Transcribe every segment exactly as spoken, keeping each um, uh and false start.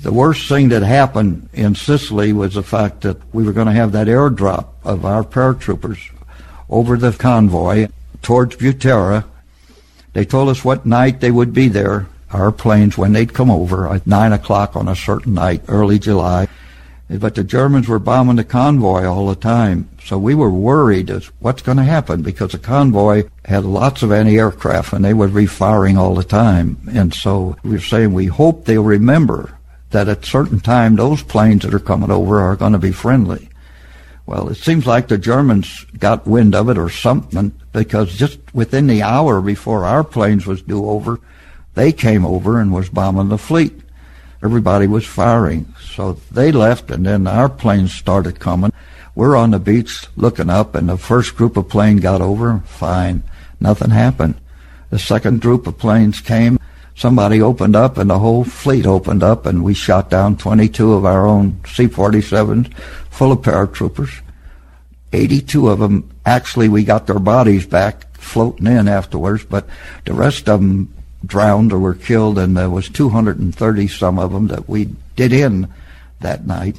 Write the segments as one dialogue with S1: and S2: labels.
S1: The worst thing that happened in Sicily was the fact that we were going to have that airdrop of our paratroopers over the convoy towards Butera. They told us what night they would be there, our planes, when they'd come over at nine o'clock on a certain night, early July. But the Germans were bombing the convoy all the time, so we were worried as what's going to happen, because the convoy had lots of anti-aircraft and they would be firing all the time. And so we were saying we hope they'll remember that at a certain time those planes that are coming over are going to be friendly. Well, it seems like the Germans got wind of it or something, because just within the hour before our planes was due over, they came over and was bombing the fleet. Everybody was firing. So they left, and then our planes started coming. We're on the beach looking up, and the first group of planes got over, fine. Nothing happened. The second group of planes came. Somebody opened up, and the whole fleet opened up, and we shot down twenty-two of our own C forty-sevens full of paratroopers. eighty-two of them, actually, we got their bodies back floating in afterwards, but the rest of them drowned or were killed, and there was two hundred thirty some of them that we did in that night.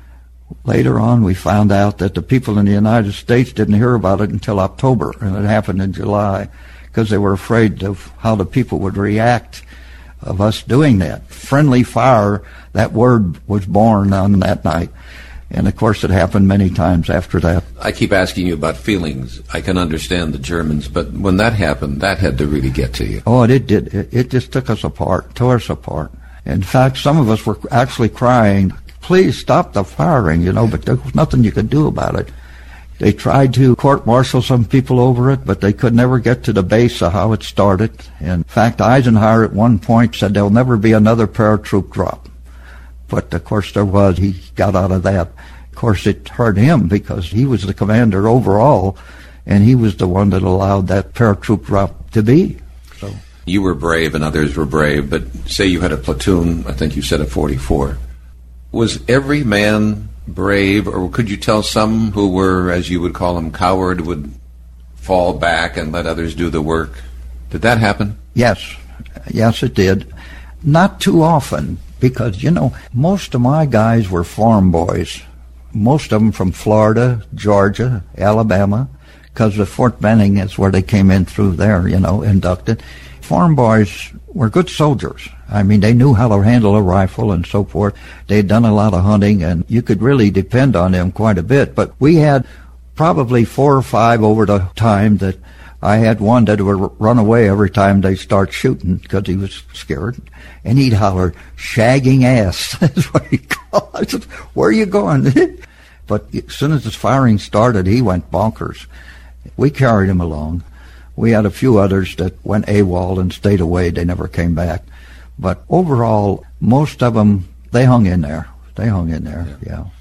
S1: Later on, we found out that the people in the United States didn't hear about it until October, and it happened in July, because they were afraid of how the people would react of us doing that. Friendly fire, that word was born on that night. And, of course, it happened many times after that.
S2: I keep asking you about feelings. I can understand the Germans, but when that happened, that had to really get to you.
S1: Oh, it did. It, it just took us apart, tore us apart. In fact, some of us were actually crying, please stop the firing, you know, but there was nothing you could do about it. They tried to court-martial some people over it, but they could never get to the base of how it started. In fact, Eisenhower at one point said there'll never be another paratroop drop. But, of course, there was. He got out of that. Of course, it hurt him because he was the commander overall, and he was the one that allowed that paratroop drop to be. So
S2: you were brave and others were brave, but say you had a platoon, I think you said a forty-four. Was every man brave, or could you tell some who were, as you would call them, coward, would fall back and let others do the work? Did that happen?
S1: Yes. Yes, it did. Not too often. Because, you know, most of my guys were farm boys, most of them from Florida, Georgia, Alabama, because the Fort Benning is where they came in through there, you know, inducted. Farm boys were good soldiers. I mean, they knew how to handle a rifle and so forth. They had done a lot of hunting, and you could really depend on them quite a bit. But we had probably four or five over the time that I had one that would run away every time they start shooting because he was scared. And he'd holler, shagging ass. That's what he called it. I said, where are you going? But as soon as the firing started, he went bonkers. We carried him along. We had a few others that went AWOL and stayed away. They never came back. But overall, most of them, they hung in there. They hung in there, yeah. yeah.